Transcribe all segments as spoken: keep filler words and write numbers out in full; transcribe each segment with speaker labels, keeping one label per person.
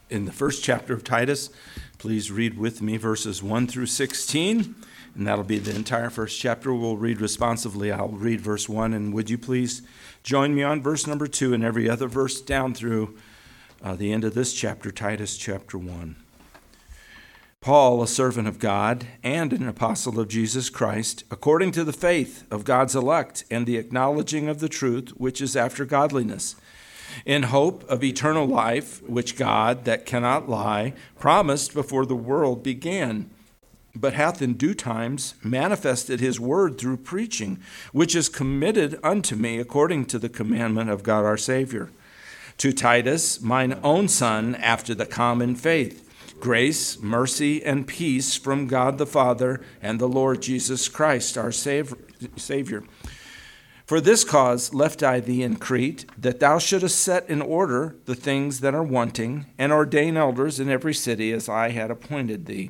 Speaker 1: in the first chapter of Titus. Please read with me verses one through sixteen, and that'll be the entire first chapter. We'll read responsively. I'll read verse one, and would you please join me on verse number two and every other verse down through uh, the end of this chapter, Titus chapter one. Paul, a servant of God and an apostle of Jesus Christ, according to the faith of God's elect and the acknowledging of the truth which is after godliness, in hope of eternal life, which God, that cannot lie, promised before the world began, but hath in due times manifested his word through preaching, which is committed unto me according to the commandment of God our Savior. To Titus, mine own son, after the common faith, grace, mercy, and peace from God the Father and the Lord Jesus Christ, our Savior. For this cause left I thee in Crete, that thou shouldest set in order the things that are wanting, and ordain elders in every city as I had appointed thee.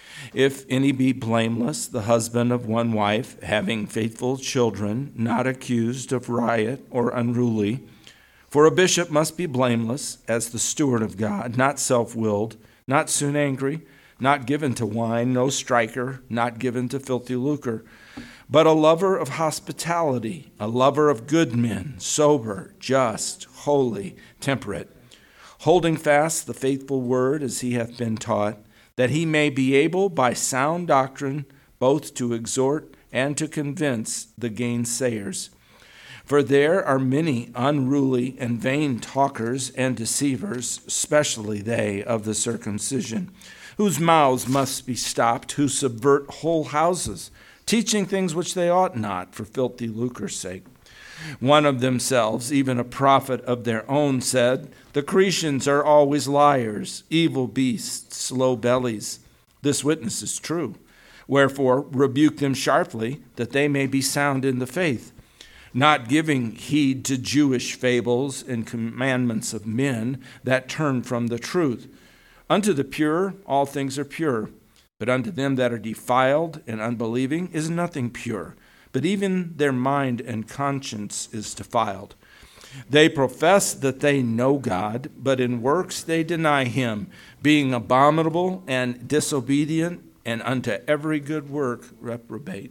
Speaker 1: If any be blameless, the husband of one wife, having faithful children, not accused of riot or unruly. For a bishop must be blameless, as the steward of God, not self-willed, not soon angry, not given to wine, no striker, not given to filthy lucre, but a lover of hospitality, a lover of good men, sober, just, holy, temperate, holding fast the faithful word as he hath been taught, that he may be able by sound doctrine both to exhort and to convince the gainsayers. For there are many unruly and vain talkers and deceivers, especially they of the circumcision, whose mouths must be stopped, who subvert whole houses, teaching things which they ought not, for filthy lucre's sake. One of themselves, even a prophet of their own, said, The Cretians are always liars, evil beasts, slow bellies. This witness is true. Wherefore rebuke them sharply, that they may be sound in the faith, not giving heed to Jewish fables and commandments of men that turn from the truth. Unto the pure all things are pure, but unto them that are defiled and unbelieving is nothing pure, but even their mind and conscience is defiled. They profess that they know God, but in works they deny him, being abominable and disobedient, and unto every good work reprobate.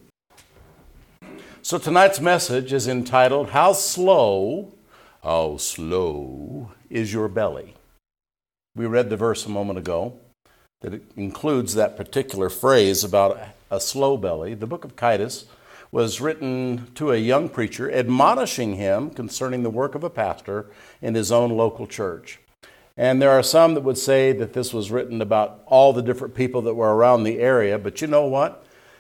Speaker 2: So tonight's message is entitled, How Slow, How Slow is Your Belly? We read the verse a moment ago that it includes that particular phrase about a slow belly. The book of Titus was written to a young preacher, admonishing him concerning the work of a pastor in his own local church. And there are some that would say that this was written about all the different people that were around the area, but you know what?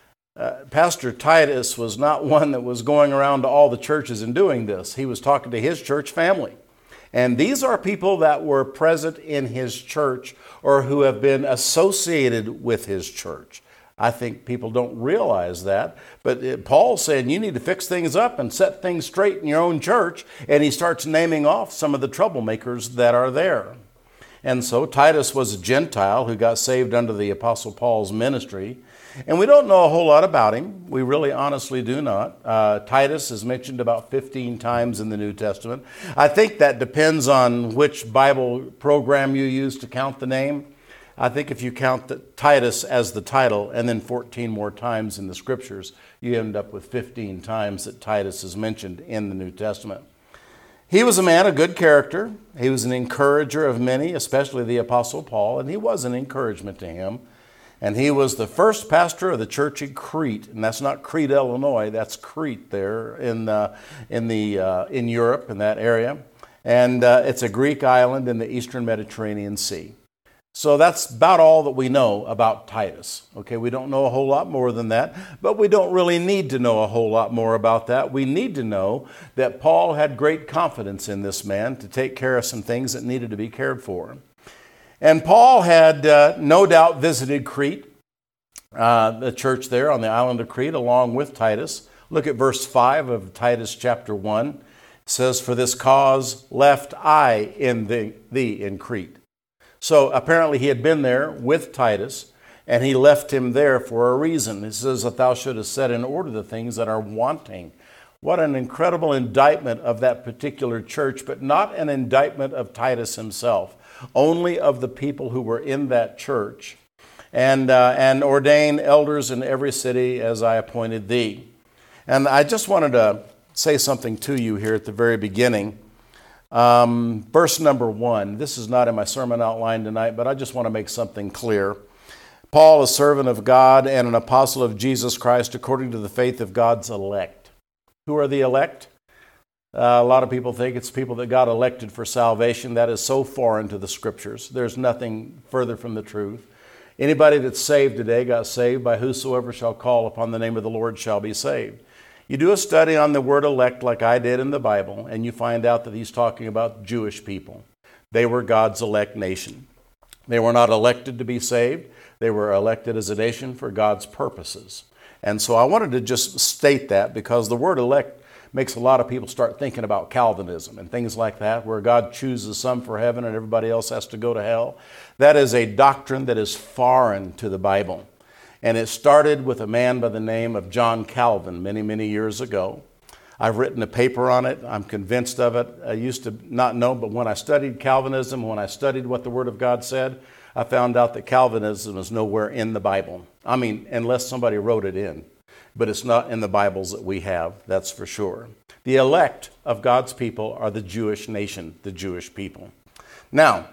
Speaker 2: Uh, Pastor Titus was not one that was going around to all the churches and doing this. He was talking to his church family. And these are people that were present in his church or who have been associated with his church. I think people don't realize that. But Paul's saying you need to fix things up and set things straight in your own church. And he starts naming off some of the troublemakers that are there. And so Titus was a Gentile who got saved under the Apostle Paul's ministry. And we don't know a whole lot about him. We really honestly do not. Uh, Titus is mentioned about fifteen times in the New Testament. I think that depends on which Bible program you use to count the name. I think if you count the, Titus as the title and then fourteen more times in the Scriptures, you end up with fifteen times that Titus is mentioned in the New Testament. He was a man of good character. He was an encourager of many, especially the Apostle Paul, and he was an encouragement to him. And he was the first pastor of the church in Crete, and that's not Crete, Illinois. That's Crete there in uh, in the uh, in Europe, in that area, and uh, it's a Greek island in the Eastern Mediterranean Sea. So that's about all that we know about Titus. Okay, we don't know a whole lot more than that, but we don't really need to know a whole lot more about that. We need to know that Paul had great confidence in this man to take care of some things that needed to be cared for. And Paul had uh, no doubt visited Crete, uh, the church there on the island of Crete, along with Titus. Look at verse five of Titus chapter one. It says, For this cause left I in thee, thee in Crete. So apparently he had been there with Titus, and he left him there for a reason. It says that thou shouldest set in order the things that are wanting. What an incredible indictment of that particular church, but not an indictment of Titus himself. only of the people who were in that church, and, uh, and ordain elders in every city as I appointed thee. And I just wanted to say something to you here at the very beginning. Um, verse number one. This is not in my sermon outline tonight, but I just want to make something clear. Paul, a servant of God and an apostle of Jesus Christ, according to the faith of God's elect. Who are the elect? Uh, a lot of people think it's people that God elected for salvation. That is so foreign to the Scriptures. There's nothing further from the truth. Anybody that's saved today got saved by whosoever shall call upon the name of the Lord shall be saved. You do a study on the word elect like I did in the Bible, and you find out that he's talking about Jewish people. They were God's elect nation. They were not elected to be saved. They were elected as a nation for God's purposes. And so I wanted to just state that because the word elect makes a lot of people start thinking about Calvinism and things like that, where God chooses some for heaven and everybody else has to go to hell. That is a doctrine that is foreign to the Bible. And it started with a man by the name of John Calvin many, many years ago. I've written a paper on it. I'm convinced of it. I used to not know, but when I studied Calvinism, when I studied what the Word of God said, I found out that Calvinism is nowhere in the Bible. I mean, unless somebody wrote it in. But it's not in the Bibles that we have, that's for sure. The elect of God's people are the Jewish nation, the Jewish people. Now,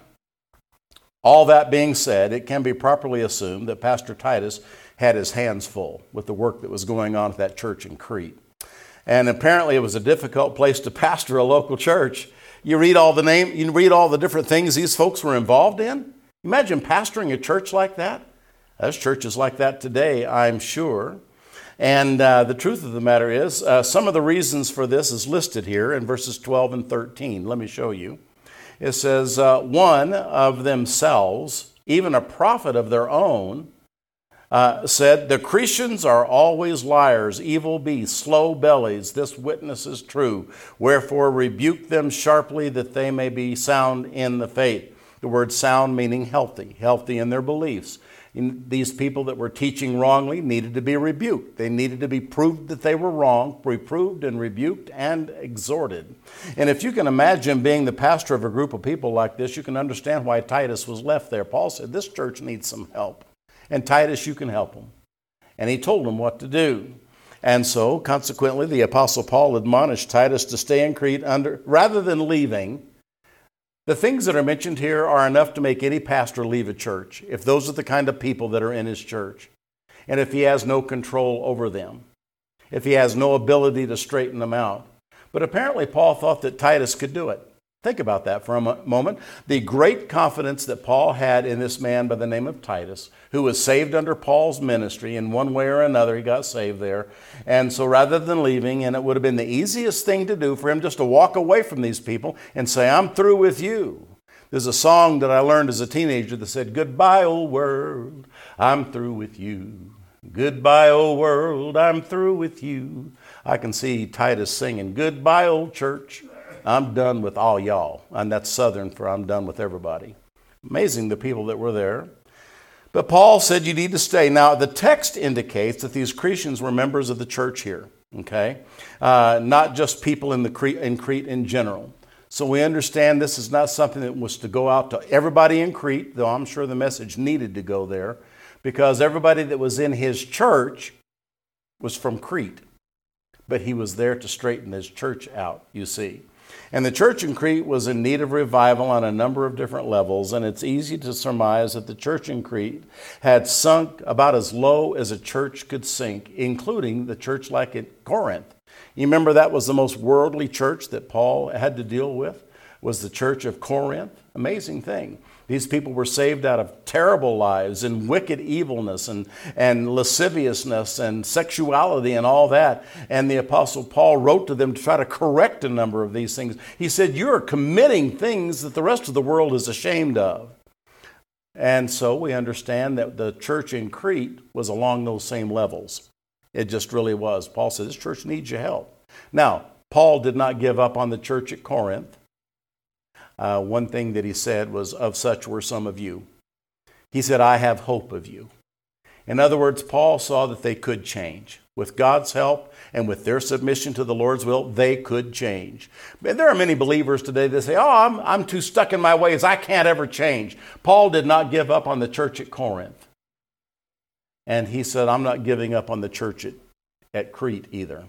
Speaker 2: all that being said, it can be properly assumed that Pastor Titus had his hands full with the work that was going on at that church in Crete. And apparently it was a difficult place to pastor a local church. You read all the name, you read all the different things these folks were involved in. Imagine pastoring a church like that. There's churches like that today, I'm sure. And uh, the truth of the matter is, uh, some of the reasons for this is listed here in verses twelve and thirteen. Let me show you. It says, uh, one of themselves, even a prophet of their own, uh, said, the Cretians are always liars, evil beasts, slow bellies. This witness is true. Wherefore rebuke them sharply that they may be sound in the faith. The word sound meaning healthy, healthy in their beliefs. These people that were teaching wrongly needed to be rebuked. They needed to be proved that they were wrong, reproved and rebuked and exhorted. And if you can imagine being the pastor of a group of people like this, you can understand why Titus was left there. Paul said, this church needs some help. And Titus, you can help them. And he told them what to do. And so, consequently, the Apostle Paul admonished Titus to stay in Crete under, rather than leaving. The things that are mentioned here are enough to make any pastor leave a church, if those are the kind of people that are in his church, and if he has no control over them, if he has no ability to straighten them out. But apparently Paul thought that Titus could do it. Think about that for a moment. The great confidence that Paul had in this man by the name of Titus, who was saved under Paul's ministry in one way or another, he got saved there. And so rather than leaving, and it would have been the easiest thing to do for him just to walk away from these people and say, I'm through with you. There's a song that I learned as a teenager that said, goodbye, old world, I'm through with you. Goodbye, old world, I'm through with you. I can see Titus singing, goodbye, old church, I'm done with all y'all. And that's Southern for I'm done with everybody. Amazing the people that were there. But Paul said you need to stay. Now, the text indicates that these Cretans were members of the church here, okay? Uh, not just people in, the Crete, in Crete in general. So we understand this is not something that was to go out to everybody in Crete, though I'm sure the message needed to go there, because everybody that was in his church was from Crete. But he was there to straighten his church out, you see. And the church in Crete was in need of revival on a number of different levels, and it's easy to surmise that the church in Crete had sunk about as low as a church could sink, including the church like at Corinth. You remember that was the most worldly church that Paul had to deal with, was the church of Corinth. Amazing thing. These people were saved out of terrible lives and wicked evilness and, and lasciviousness and sexuality and all that. And the Apostle Paul wrote to them to try to correct a number of these things. He said, you're committing things that the rest of the world is ashamed of. And so we understand that the church in Crete was along those same levels. It just really was. Paul said, this church needs your help. Now, Paul did not give up on the church at Corinth. Uh, one thing that he said was, of such were some of you. He said, I have hope of you. In other words, Paul saw that they could change. With God's help and with their submission to the Lord's will, they could change. And there are many believers today that say, oh, I'm, I'm too stuck in my ways. I can't ever change. Paul did not give up on the church at Corinth. And he said, I'm not giving up on the church at, at Crete either.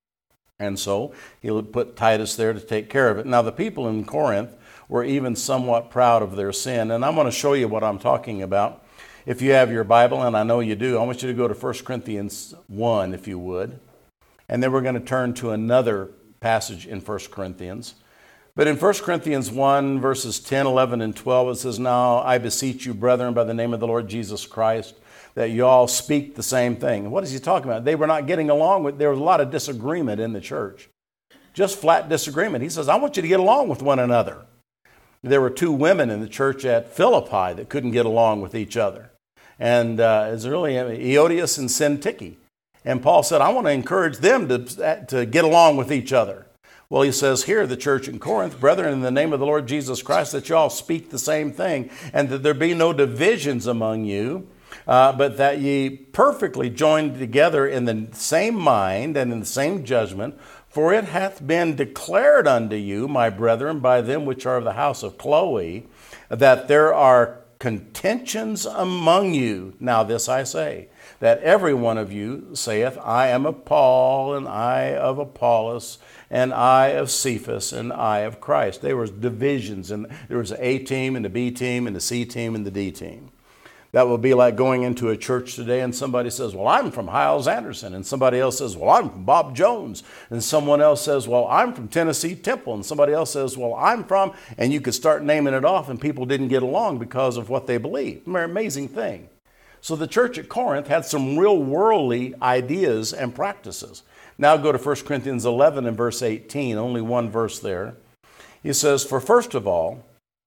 Speaker 2: And so he put Titus there to take care of it. Now, the people in Corinth were even somewhat proud of their sin. And I'm going to show you what I'm talking about. If you have your Bible, and I know you do, I want you to go to First Corinthians one, if you would. And then we're going to turn to another passage in First Corinthians. But in First Corinthians one, verses ten, eleven, and twelve, it says, Now I beseech you, brethren, by the name of the Lord Jesus Christ, that you all speak the same thing. What is he talking about? They were not getting along with, there was a lot of disagreement in the church. Just flat disagreement. He says, I want you to get along with one another. There were two women in the church at Philippi that couldn't get along with each other. And uh, it's really Eodias and Syntyche. And Paul said, I want to encourage them to, to get along with each other. Well, he says here, the church in Corinth, brethren, in the name of the Lord Jesus Christ, that you all speak the same thing, and that there be no divisions among you, uh, but that ye perfectly joined together in the same mind and in the same judgment. For it hath been declared unto you, my brethren, by them which are of the house of Chloe, that there are contentions among you. Now this I say, that every one of you saith, I am of Paul, and I of Apollos, and I of Cephas, and I of Christ. There was divisions, and there was an A team, and a B team, and a C team, and the D team. That would be like going into a church today and somebody says, well, I'm from Hyles Anderson. And somebody else says, well, I'm from Bob Jones. And someone else says, well, I'm from Tennessee Temple. And somebody else says, well, I'm from, and you could start naming it off and people didn't get along because of what they believed. An amazing thing. So the church at Corinth had some real worldly ideas and practices. Now go to First Corinthians eleven and verse eighteen, only one verse there. He says, for first of all,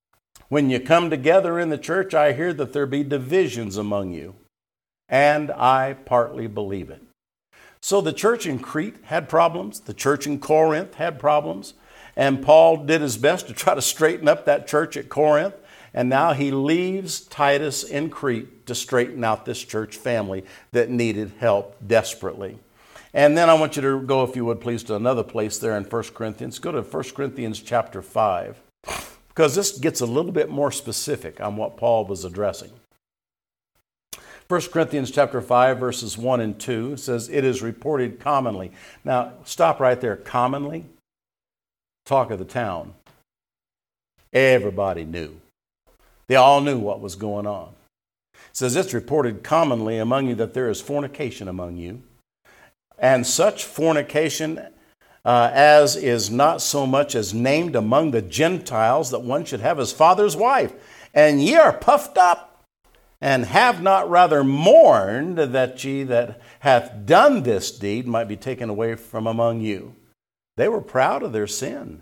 Speaker 2: when you come together in the church, I hear that there be divisions among you, and I partly believe it. So the church in Crete had problems. The church in Corinth had problems. And Paul did his best to try to straighten up that church at Corinth. And now he leaves Titus in Crete to straighten out this church family that needed help desperately. And then I want you to go, if you would please, to another place there in First Corinthians. Go to First Corinthians chapter five. Because this gets a little bit more specific on what Paul was addressing. First Corinthians chapter five, verses one and two says, it is reported commonly. Now, stop right there. Commonly? Talk of the town. Everybody knew. They all knew what was going on. It says, it's reported commonly among you that there is fornication among you, and such fornication Uh, as is not so much as named among the Gentiles, that one should have his father's wife. And ye are puffed up, and have not rather mourned that ye that hath done this deed might be taken away from among you. They were proud of their sin.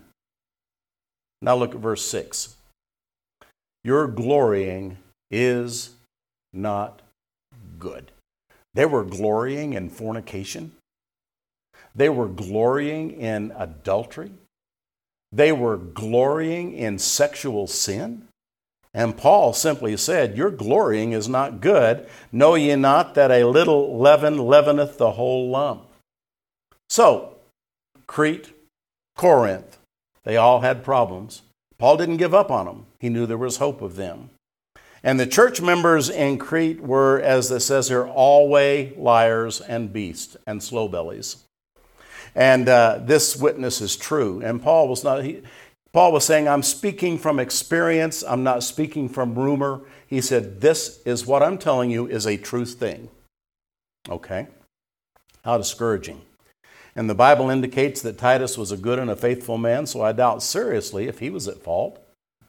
Speaker 2: Now look at verse six. Your glorying is not good. They were glorying in fornication. They were glorying in adultery. They were glorying in sexual sin. And Paul simply said, your glorying is not good. Know ye not that a little leaven leaveneth the whole lump? So, Crete, Corinth, they all had problems. Paul didn't give up on them. He knew there was hope of them. And the church members in Crete were, as it says here, always liars and beasts and slow bellies. And uh, this witness is true. And Paul was not, he, Paul was saying, I'm speaking from experience. I'm not speaking from rumor. He said, this is what I'm telling you is a true thing. Okay. How discouraging. And the Bible indicates that Titus was a good and a faithful man, so I doubt seriously if he was at fault.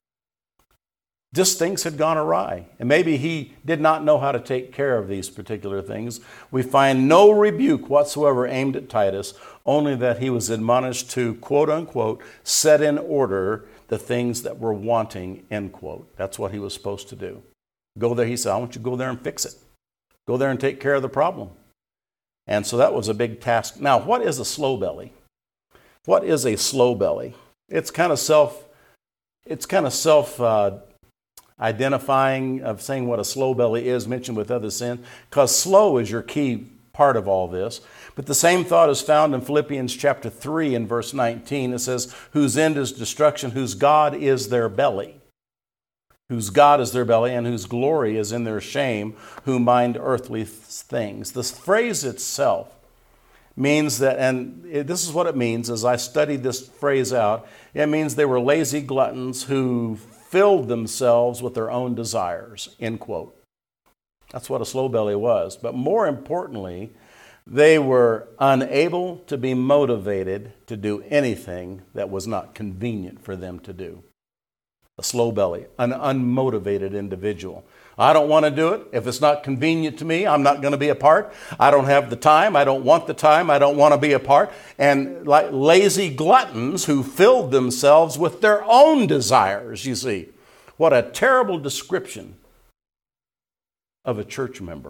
Speaker 2: Just things had gone awry. And maybe he did not know how to take care of these particular things. We find no rebuke whatsoever aimed at Titus, only that he was admonished to, quote unquote, set in order the things that were wanting, end quote. That's what he was supposed to do. Go there, he said, I want you to go there and fix it. Go there and take care of the problem. And so that was a big task. Now, what is a slow belly? What is a slow belly? It's kind of self, it's kind of self, uh, identifying, of saying what a slow belly is, mentioned with other sin, because slow is your key part of all this. But the same thought is found in Philippians chapter three and verse nineteen. It says, whose end is destruction, whose God is their belly. Whose God is their belly, and whose glory is in their shame, who mind earthly things. This phrase itself means that, and this is what it means as I studied this phrase out, it means they were lazy gluttons who filled themselves with their own desires, end quote. That's what a slow belly was. But more importantly, they were unable to be motivated to do anything that was not convenient for them to do. A slow belly, an unmotivated individual. I don't want to do it. If it's not convenient to me, I'm not going to be a part. I don't have the time. I don't want the time. I don't want to be a part. And like lazy gluttons who filled themselves with their own desires, you see. What a terrible description of a church member.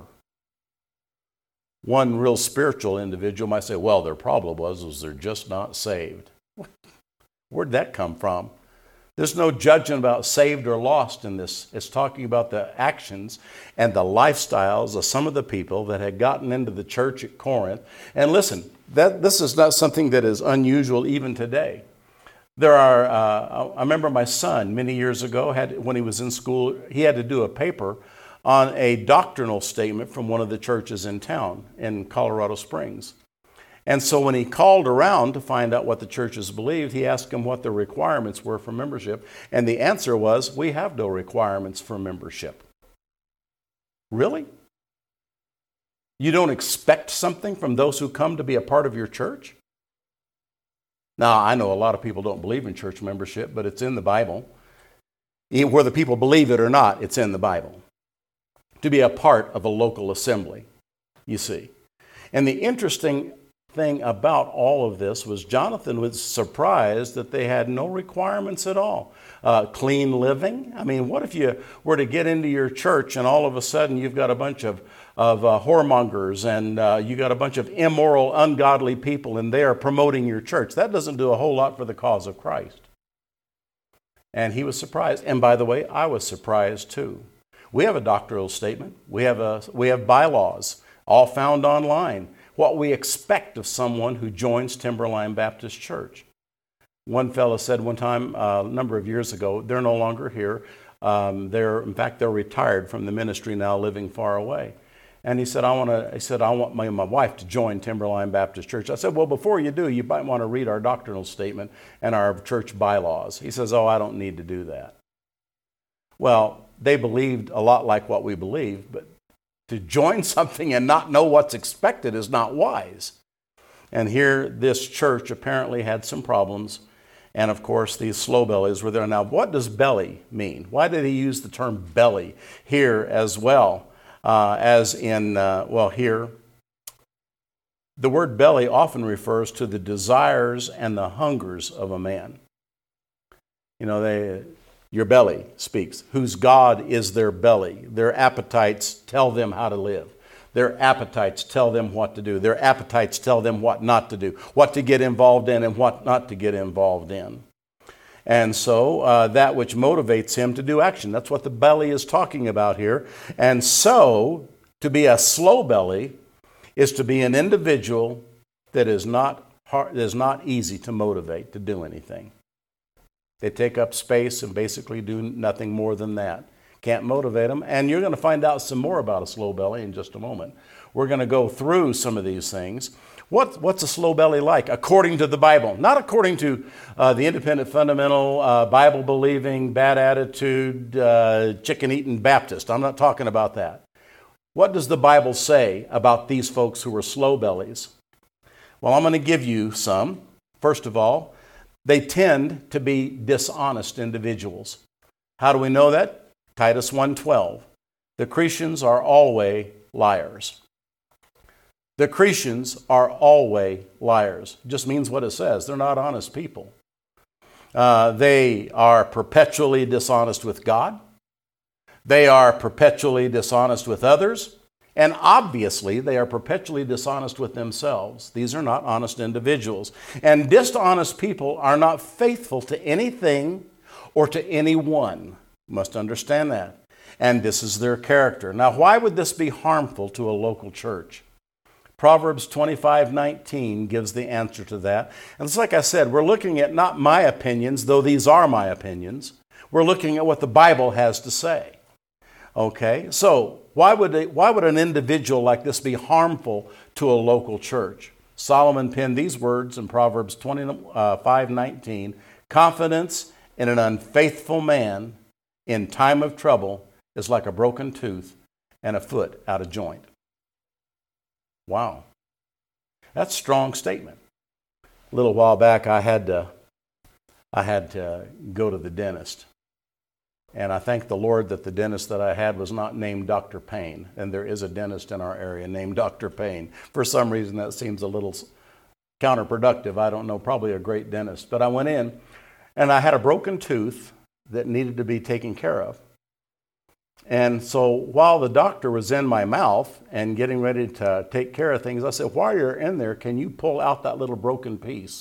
Speaker 2: One real spiritual individual might say, well, their problem was, was they're just not saved. Where'd that come from? There's no judgment about saved or lost in this. It's talking about the actions and the lifestyles of some of the people that had gotten into the church at Corinth. And listen, that this is not something that is unusual even today. There are, uh, I remember my son many years ago, had when he was in school, he had to do a paper on a doctrinal statement from one of the churches in town in Colorado Springs. And so when he called around to find out what the churches believed, he asked them what the requirements were for membership. And the answer was, we have no requirements for membership. Really? You don't expect something from those who come to be a part of your church? Now, I know a lot of people don't believe in church membership, but it's in the Bible. Whether people believe it or not, it's in the Bible. To be a part of a local assembly, you see. And the interesting thing about all of this was Jonathan was surprised that they had no requirements at all. Uh, clean living. I mean, what if you were to get into your church and all of a sudden you've got a bunch of, of uh, whoremongers and uh, you got a bunch of immoral, ungodly people and they are promoting your church? That doesn't do a whole lot for the cause of Christ. And he was surprised. And by the way, I was surprised too. We have a doctrinal statement. We have a we have bylaws, all found online. What we expect of someone who joins Timberline Baptist Church. One fellow said one time, uh, a number of years ago, they're no longer here. Um, they're in fact they're retired from the ministry now, living far away. And he said, I want to. He said, I want my, my wife to join Timberline Baptist Church. I said, well, before you do, you might want to read our doctrinal statement and our church bylaws. He says, oh, I don't need to do that. Well, they believed a lot like what we believe, but to join something and not know what's expected is not wise. And here, this church apparently had some problems. And of course, these slow bellies were there. Now, what does belly mean? Why did he use the term belly here as well uh, as in, uh, well, here? The word belly often refers to the desires and the hungers of a man. You know, they... Your belly speaks. Whose God is their belly. Their appetites tell them how to live. Their appetites tell them what to do. Their appetites tell them what not to do, what to get involved in and what not to get involved in. And so uh, that which motivates him to do action. That's what the belly is talking about here. And so to be a slow belly is to be an individual that is not hard, that is not easy to motivate to do anything. They take up space and basically do nothing more than that. Can't motivate them. And you're going to find out some more about a slow belly in just a moment. We're going to go through some of these things. What, what's a slow belly like? According to the Bible. Not according to uh, the independent, fundamental, uh, Bible-believing, bad attitude, uh, chicken-eating Baptist. I'm not talking about that. What does the Bible say about these folks who are slow bellies? Well, I'm going to give you some. First of all, they tend to be dishonest individuals. How do we know that? Titus one twelve. The Cretans are always liars. The Cretans are always liars. It just means what it says. They're not honest people. Uh, they are perpetually dishonest with God. They are perpetually dishonest with others. And obviously, they are perpetually dishonest with themselves. These are not honest individuals. And dishonest people are not faithful to anything or to anyone. Must understand that. And this is their character. Now, why would this be harmful to a local church? Proverbs twenty-five nineteen gives the answer to that. And it's like I said, we're looking at not my opinions, though these are my opinions. We're looking at what the Bible has to say. Okay, so why would, a, why would an individual like this be harmful to a local church? Solomon penned these words in Proverbs twenty-five nineteen, confidence in an unfaithful man in time of trouble is like a broken tooth and a foot out of joint. Wow. That's a strong statement. A little while back, I had to, I had to go to the dentist. And I thank the Lord that the dentist that I had was not named Doctor Payne. And there is a dentist in our area named Doctor Payne. For some reason, that seems a little counterproductive. I don't know, probably a great dentist. But I went in, and I had a broken tooth that needed to be taken care of. And so while the doctor was in my mouth and getting ready to take care of things, I said, while you're in there, can you pull out that little broken piece?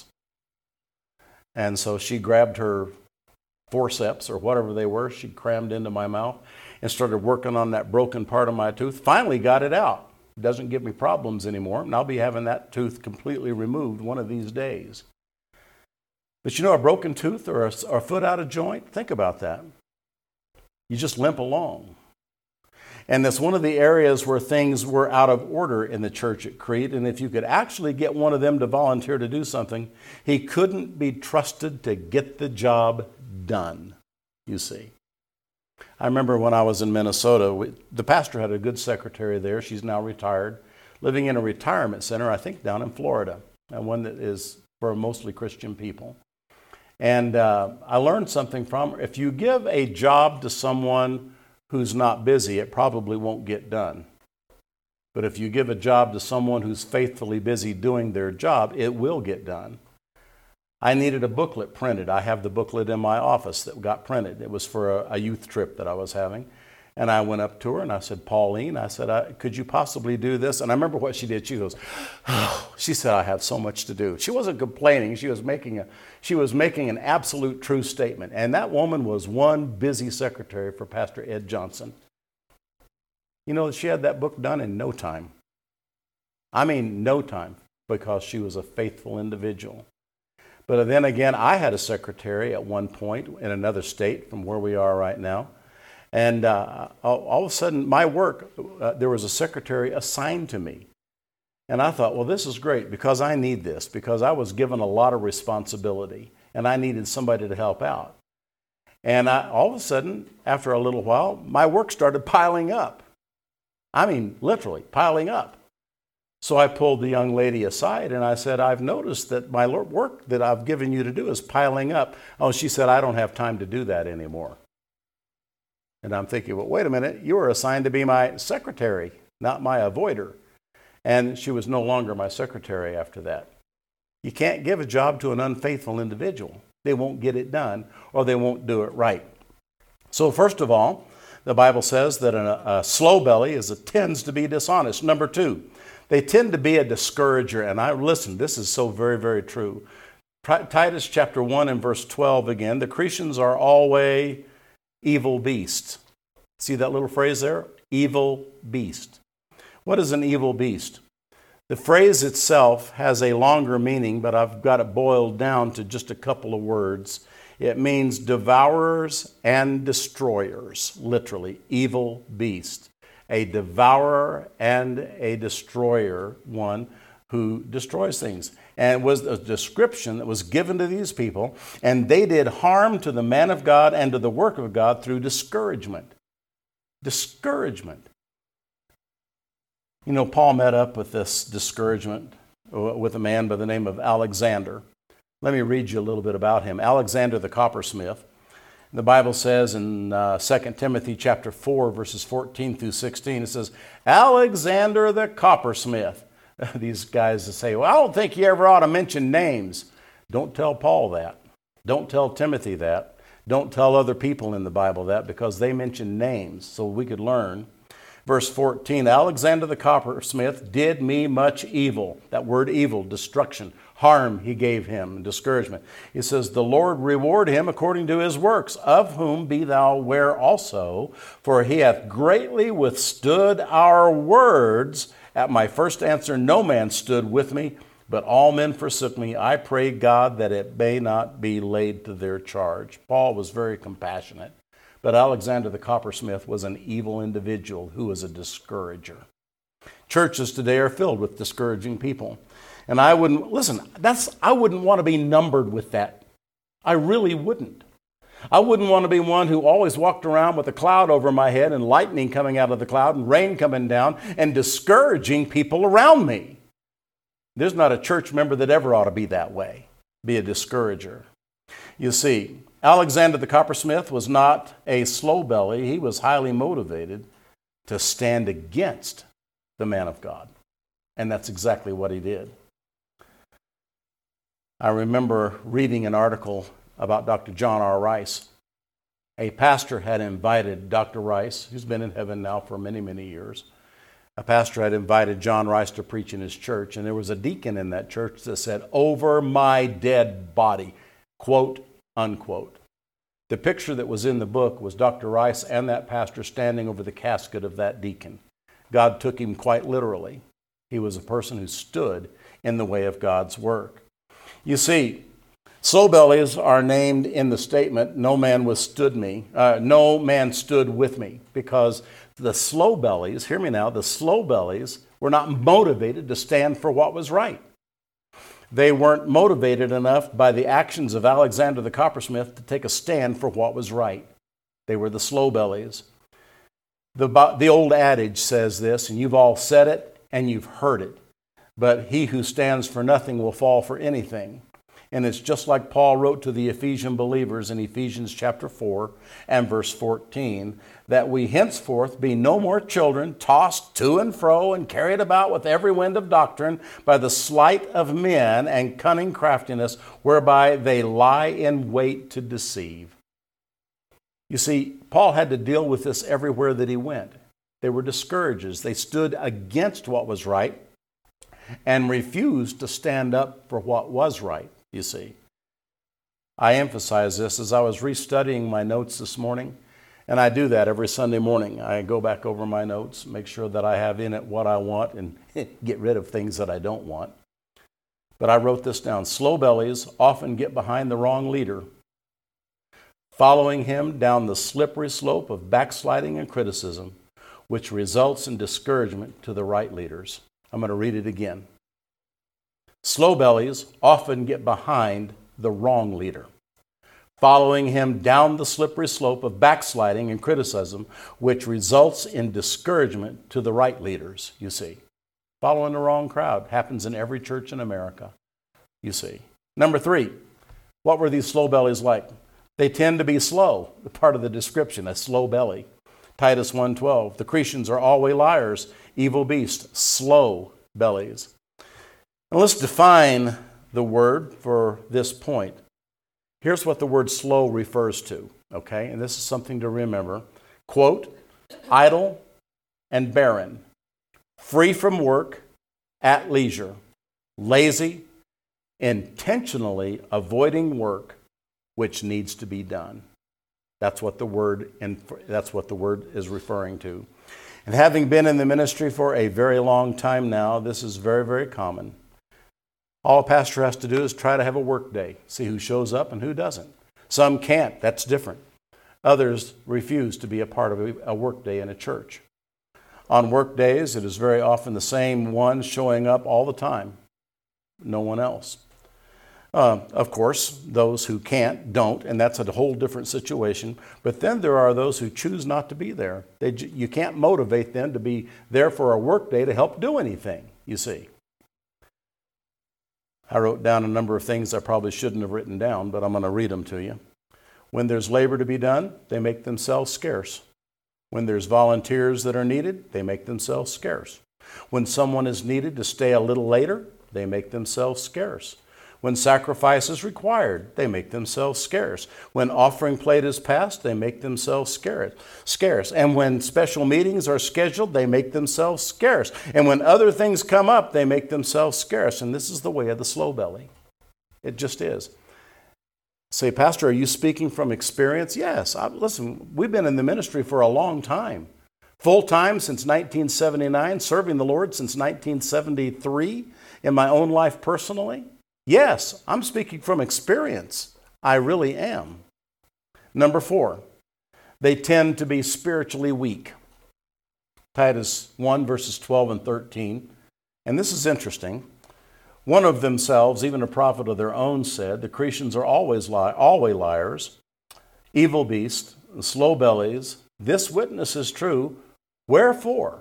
Speaker 2: And so she grabbed her forceps or whatever they were, she crammed into my mouth and started working on that broken part of my tooth. Finally got it out. It doesn't give me problems anymore, and I'll be having that tooth completely removed one of these days. But you know, a broken tooth or a, or a foot out of joint, think about that. You just limp along. And that's one of the areas where things were out of order in the church at Crete. And if you could actually get one of them to volunteer to do something, he couldn't be trusted to get the job done, you see. I remember when I was in Minnesota, we, the pastor had a good secretary there. She's now retired, living in a retirement center, I think down in Florida, and one that is for mostly Christian people. And uh, I learned something from her. If you give a job to someone who's not busy, it probably won't get done. But if you give a job to someone who's faithfully busy doing their job, it will get done. I needed a booklet printed. I have the booklet in my office that got printed. It was for a, a youth trip that I was having. And I went up to her and I said, Pauline, I said, I, could you possibly do this? And I remember what she did. She goes, oh, she said, I have so much to do. She wasn't complaining. She was making a, she was making an absolute true statement. And that woman was one busy secretary for Pastor Ed Johnson. You know, she had that book done in no time. I mean, no time, because she was a faithful individual. But then again, I had a secretary at one point in another state from where we are right now. And uh, all, all of a sudden, my work, uh, there was a secretary assigned to me. And I thought, well, this is great because I need this, because I was given a lot of responsibility and I needed somebody to help out. And I, all of a sudden, after a little while, my work started piling up. I mean, literally piling up. So I pulled the young lady aside and I said, I've noticed that my work that I've given you to do is piling up. Oh, she said, I don't have time to do that anymore. And I'm thinking, well, wait a minute, you were assigned to be my secretary, not my avoider. And she was no longer my secretary after that. You can't give a job to an unfaithful individual. They won't get it done, or they won't do it right. So first of all, the Bible says that a, a slow belly is a, tends to be dishonest. Number two, they tend to be a discourager. And I listen, this is so very, very true. Titus chapter one and verse twelve again, the Cretans are always evil beasts. See that little phrase there? Evil beast. What is an evil beast? The phrase itself has a longer meaning, but I've got it boiled down to just a couple of words. It means devourers and destroyers, literally, evil beast. A devourer and a destroyer, one who destroys things. And it was a description that was given to these people, and they did harm to the man of God and to the work of God through discouragement. Discouragement. You know, Paul met up with this discouragement with a man by the name of Alexander. Let me read you a little bit about him. Alexander the coppersmith. The Bible says in uh, Second Timothy chapter four, verses fourteen through sixteen, it says, Alexander the coppersmith. These guys say, well, I don't think you ever ought to mention names. Don't tell Paul that. Don't tell Timothy that. Don't tell other people in the Bible that, because they mention names so we could learn. Verse fourteen, Alexander the coppersmith did me much evil. That word evil, destruction, harm he gave him, discouragement. He says, the Lord reward him according to his works, of whom be thou aware also, for he hath greatly withstood our words. At my first answer no man stood with me, but all men forsook me. I pray God that it may not be laid to their charge. Paul was very compassionate, but Alexander the coppersmith was an evil individual who was a discourager. Churches today are filled with discouraging people. And I wouldn't, listen, that's, I wouldn't want to be numbered with that. I really wouldn't. I wouldn't want to be one who always walked around with a cloud over my head and lightning coming out of the cloud and rain coming down and discouraging people around me. There's not a church member that ever ought to be that way, be a discourager. You see, Alexander the coppersmith was not a slow belly. He was highly motivated to stand against the man of God. And that's exactly what he did. I remember reading an article about Doctor John R. Rice. A pastor had invited Doctor Rice, who's been in heaven now for many, many years. A pastor had invited John Rice to preach in his church, and there was a deacon in that church that said, over my dead body, quote, unquote. The picture that was in the book was Doctor Rice and that pastor standing over the casket of that deacon. God took him quite literally. He was a person who stood in the way of God's work. You see, slow bellies are named in the statement, no man withstood me, uh, no man stood with me, because the slow bellies, hear me now, the slow bellies were not motivated to stand for what was right. They weren't motivated enough by the actions of Alexander the coppersmith to take a stand for what was right. They were the slow bellies. The, the old adage says this, and you've all said it and you've heard it, but he who stands for nothing will fall for anything. And it's just like Paul wrote to the Ephesian believers in Ephesians chapter four and verse fourteen, that we henceforth be no more children, tossed to and fro and carried about with every wind of doctrine by the sleight of men and cunning craftiness, whereby they lie in wait to deceive. You see, Paul had to deal with this everywhere that he went. They were discouragers. They stood against what was right and refused to stand up for what was right, you see. I emphasize this as I was restudying my notes this morning, and I do that every Sunday morning. I go back over my notes, make sure that I have in it what I want, and get rid of things that I don't want. But I wrote this down. Slow bellies often get behind the wrong leader, following him down the slippery slope of backsliding and criticism, which results in discouragement to the right leaders. I'm going to read it again. Slow bellies often get behind the wrong leader, following him down the slippery slope of backsliding and criticism, which results in discouragement to the right leaders, you see. Following the wrong crowd happens in every church in America, you see. Number three, what were these slow bellies like? They tend to be slow, part of the description, a slow belly. Titus one twelve, the Cretans are always liars, evil beasts, slow bellies. Now let's define the word for this point. Here's what the word slow refers to, okay? And this is something to remember. Quote, idle and barren, free from work, at leisure, lazy, intentionally avoiding work which needs to be done. That's what the word and that's what the word is referring to. And having been in the ministry for a very long time now, this is very, very common. All a pastor has to do is try to have a work day, see who shows up and who doesn't. Some can't, that's different. Others refuse to be a part of a work day in a church. On work days, it is very often the same one showing up all the time, no one else. Uh, of course, those who can't, don't, and that's a whole different situation. But then there are those who choose not to be there. They, you can't motivate them to be there for a work day to help do anything, you see. I wrote down a number of things I probably shouldn't have written down, but I'm going to read them to you. When there's labor to be done, they make themselves scarce. When there's volunteers that are needed, they make themselves scarce. When someone is needed to stay a little later, they make themselves scarce. When sacrifice is required, they make themselves scarce. When offering plate is passed, they make themselves scarce. Scarce. And when special meetings are scheduled, they make themselves scarce. And when other things come up, they make themselves scarce. And this is the way of the slow belly. It just is. Say, Pastor, are you speaking from experience? Yes. I, listen, we've been in the ministry for a long time. Full-time since nineteen seventy-nine, serving the Lord since nineteen seventy-three in my own life personally. Yes, I'm speaking from experience. I really am. Number four, they tend to be spiritually weak. Titus one, verses twelve and thirteen. And this is interesting. One of themselves, even a prophet of their own, said, the Cretans are always, li- always liars, evil beasts, slow bellies. This witness is true. Wherefore?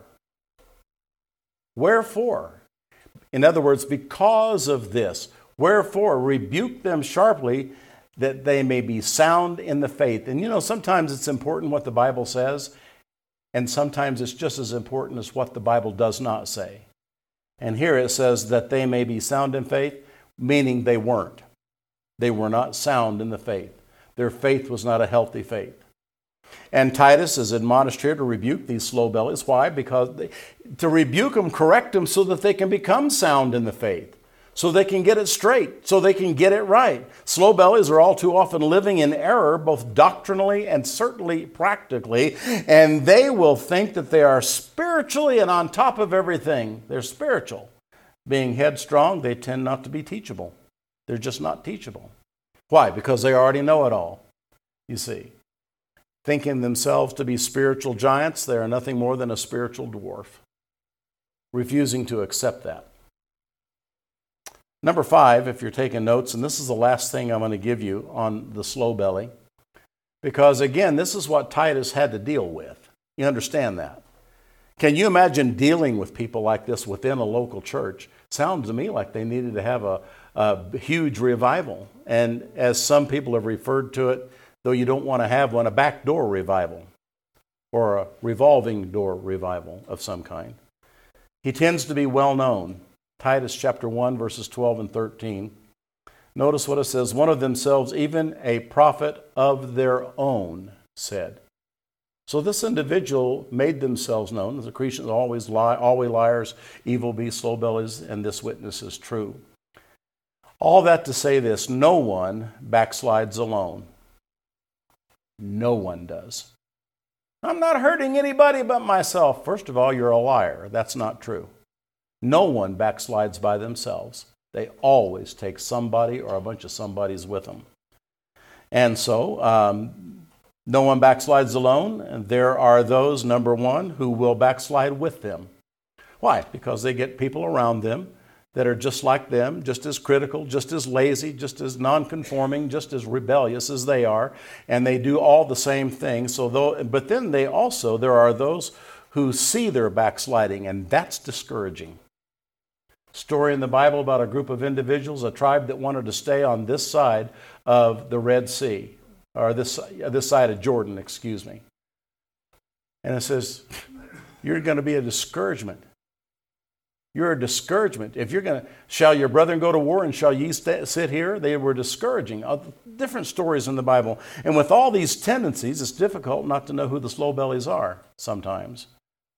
Speaker 2: Wherefore? In other words, because of this. Wherefore, rebuke them sharply, that they may be sound in the faith. And you know, sometimes it's important what the Bible says, and sometimes it's just as important as what the Bible does not say. And here it says that they may be sound in faith, meaning they weren't. They were not sound in the faith. Their faith was not a healthy faith. And Titus is admonished here to rebuke these slow bellies. Why? Because they, to rebuke them, correct them so that they can become sound in the faith, so they can get it straight, so they can get it right. Slow bellies are all too often living in error, both doctrinally and certainly practically, and they will think that they are spiritually and on top of everything. They're spiritual. Being headstrong, they tend not to be teachable. They're just not teachable. Why? Because they already know it all, you see. Thinking themselves to be spiritual giants, they are nothing more than a spiritual dwarf, refusing to accept that. Number five, if you're taking notes, and this is the last thing I'm going to give you on the slow belly, because again, this is what Titus had to deal with. You understand that? Can you imagine dealing with people like this within a local church? Sounds to me like they needed to have a, a huge revival. And as some people have referred to it, though you don't want to have one, a backdoor revival or a revolving door revival of some kind. He tends to be well known. Titus chapter one, verses twelve and thirteen. Notice what it says. One of themselves, even a prophet of their own, said. So this individual made themselves known. The Cretans always lie, always liars, evil beasts, slow bellies, and this witness is true. All that to say this, no one backslides alone. No one does. I'm not hurting anybody but myself. First of all, you're a liar. That's not true. No one backslides by themselves. They always take somebody or a bunch of somebodies with them. And so, um, no one backslides alone. And there are those, number one, who will backslide with them. Why? Because they get people around them that are just like them, just as critical, just as lazy, just as non-conforming, just as rebellious as they are, and they do all the same things. So, though, but then they also, there are those who see their backsliding, and that's discouraging. Story in the Bible about a group of individuals, a tribe that wanted to stay on this side of the Red Sea, or this, this side of Jordan, excuse me. And it says, you're going to be a discouragement. You're a discouragement. If you're going to, shall your brethren go to war and shall ye st- sit here? They were discouraging. Uh, different stories in the Bible. And with all these tendencies, it's difficult not to know who the slow bellies are sometimes.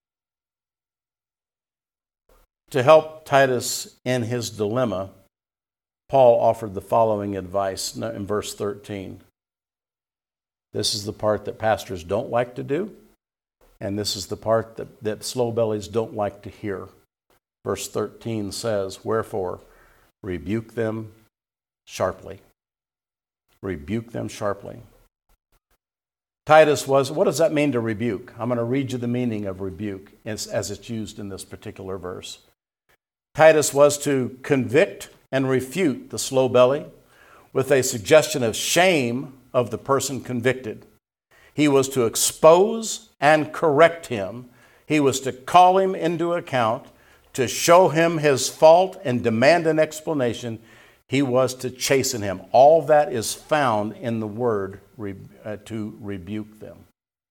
Speaker 2: To help Titus in his dilemma, Paul offered the following advice in verse thirteen. This is the part that pastors don't like to do, and this is the part that, that slow bellies don't like to hear. Verse thirteen says, wherefore, rebuke them sharply. Rebuke them sharply. Titus was, what does that mean to rebuke? I'm going to read you the meaning of rebuke as, as it's used in this particular verse. Titus was to convict and refute the slow belly with a suggestion of shame of the person convicted. He was to expose and correct him. He was to call him into account, to show him his fault and demand an explanation. He was to chasten him. All that is found in the word re, uh, to rebuke them.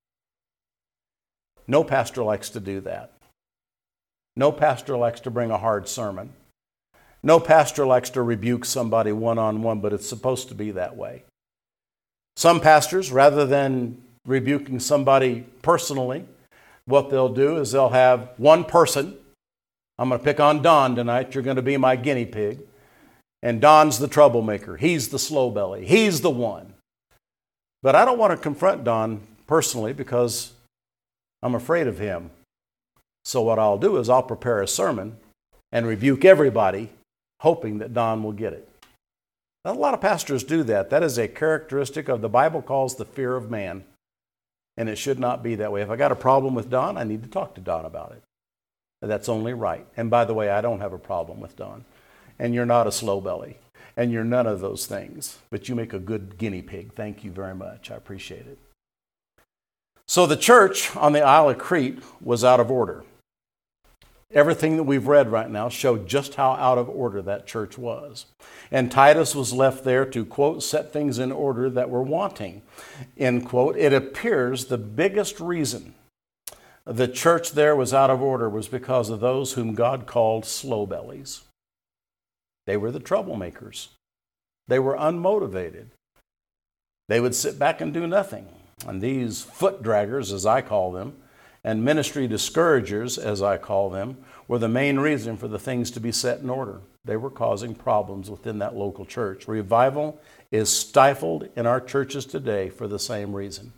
Speaker 2: No pastor likes to do that. No pastor likes to bring a hard sermon. No pastor likes to rebuke somebody one-on-one, but it's supposed to be that way. Some pastors, rather than rebuking somebody personally, what they'll do is they'll have one person. I'm going to pick on Don tonight. You're going to be my guinea pig. And Don's the troublemaker. He's the slow belly. He's the one. But I don't want to confront Don personally because I'm afraid of him. So what I'll do is I'll prepare a sermon and rebuke everybody, hoping that Don will get it. Now, a lot of pastors do that. That is a characteristic of the Bible calls the fear of man. And it should not be that way. If I got a problem with Don, I need to talk to Don about it. That's only right. And by the way, I don't have a problem with Don. And you're not a slow belly. And you're none of those things. But you make a good guinea pig. Thank you very much. I appreciate it. So the church on the Isle of Crete was out of order. Everything that we've read right now showed just how out of order that church was. And Titus was left there to, quote, set things in order that were wanting, end quote. It appears the biggest reason the church there was out of order was because of those whom God called slow bellies. They were the troublemakers. They were unmotivated. They would sit back and do nothing. And these foot draggers, as I call them, and ministry discouragers, as I call them, were the main reason for the things to be set in order. They were causing problems within that local church. Revival is stifled in our churches today for the same reason.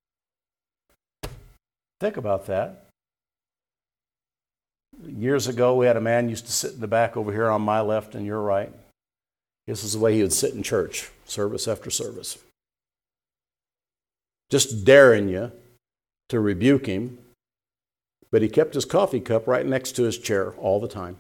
Speaker 2: Think about that. Years ago, we had a man used to sit in the back over here on my left and your right. This is the way he would sit in church, service after service. Just daring you to rebuke him. But he kept his coffee cup right next to his chair all the time.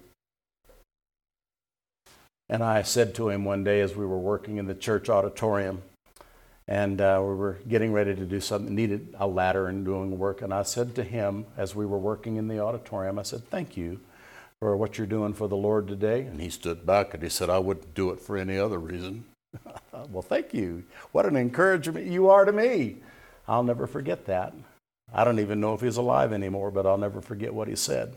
Speaker 2: And I said to him one day as we were working in the church auditorium, and uh, we were getting ready to do something, needed a ladder and doing work, and I said to him as we were working in the auditorium, I said, thank you for what you're doing for the Lord today. And he stood back and he said, I wouldn't do it for any other reason. Well, thank you. What an encouragement you are to me. I'll never forget that. I don't even know if he's alive anymore, but I'll never forget what he said.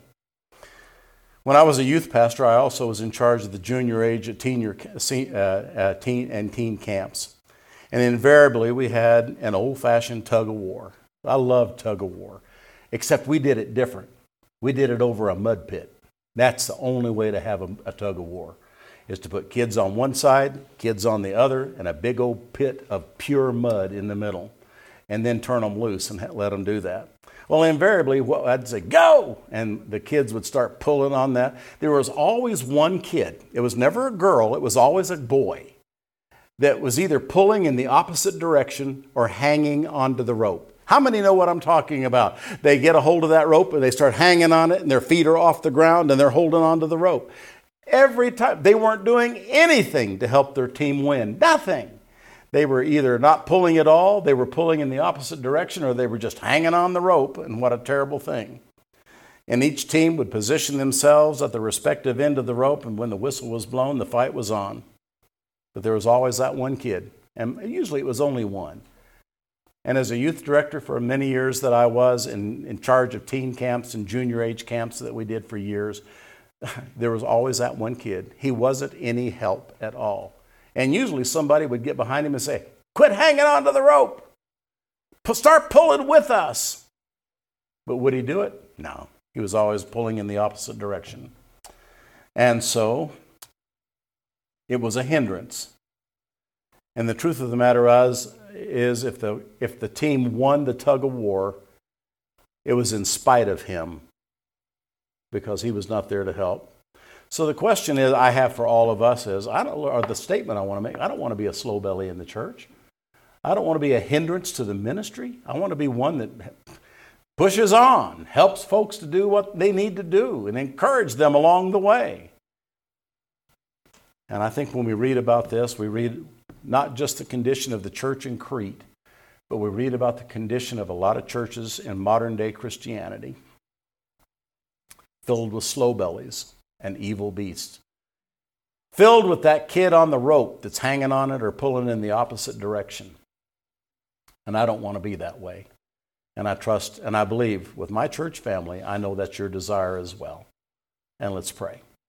Speaker 2: When I was a youth pastor, I also was in charge of the junior age at teen, uh, uh, teen and teen camps. And invariably, we had an old-fashioned tug-of-war. I loved tug-of-war, except we did it different. We did it over a mud pit. That's the only way to have a, a tug-of-war, is to put kids on one side, kids on the other, and a big old pit of pure mud in the middle, and then turn them loose and let them do that. Well, invariably, well, I'd say, go! And the kids would start pulling on that. There was always one kid. It was never a girl. It was always a boy that was either pulling in the opposite direction or hanging onto the rope. How many know what I'm talking about? They get a hold of that rope and they start hanging on it and their feet are off the ground and they're holding onto the rope. Every time, they weren't doing anything to help their team win. Nothing. They were either not pulling at all, they were pulling in the opposite direction, or they were just hanging on the rope, and what a terrible thing. And each team would position themselves at the respective end of the rope, and when the whistle was blown, the fight was on. But there was always that one kid, and usually it was only one. And as a youth director for many years that I was in, in charge of teen camps and junior age camps that we did for years, there was always that one kid. He wasn't any help at all. And usually somebody would get behind him and say, quit hanging on to the rope. Start pulling with us. But would he do it? No. He was always pulling in the opposite direction. And so it was a hindrance. And the truth of the matter is, is if the, if the team won the tug of war, it was in spite of him because he was not there to help. So the question is I have for all of us is, I don't, or the statement I want to make, I don't want to be a slow belly in the church. I don't want to be a hindrance to the ministry. I want to be one that pushes on, helps folks to do what they need to do, and encourage them along the way. And I think when we read about this, we read not just the condition of the church in Crete, but we read about the condition of a lot of churches in modern-day Christianity, filled with slow bellies and evil beasts, filled with that kid on the rope that's hanging on it or pulling in the opposite direction. And I don't want to be that way. And I trust and I believe with my church family, I know that's your desire as well. And let's pray.